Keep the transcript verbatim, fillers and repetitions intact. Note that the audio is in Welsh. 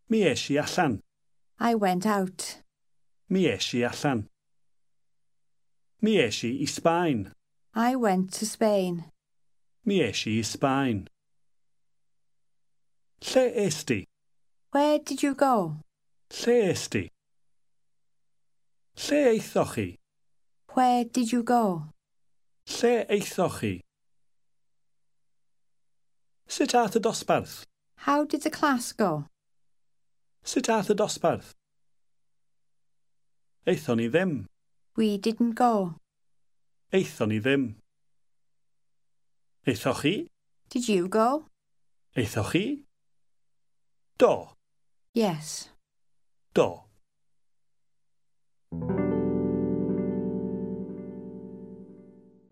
Mi es I allan. I went out. Mi es I allan. Mi es I I Sbaen. I went to Spain. Mi es I I Sbaen. Lle est ti? Where did you go? Lle est ti? Lle eithoch chi? Where did you go? Lle eithoch chi? Sut ath y dosbarth? How did the class go? Sut ath y dosbarth? Eithon ni ddim. We didn't go. Eithon ni ddim. Eithoch chi? Did you go? Eithoch chi? Do. Yes. Do.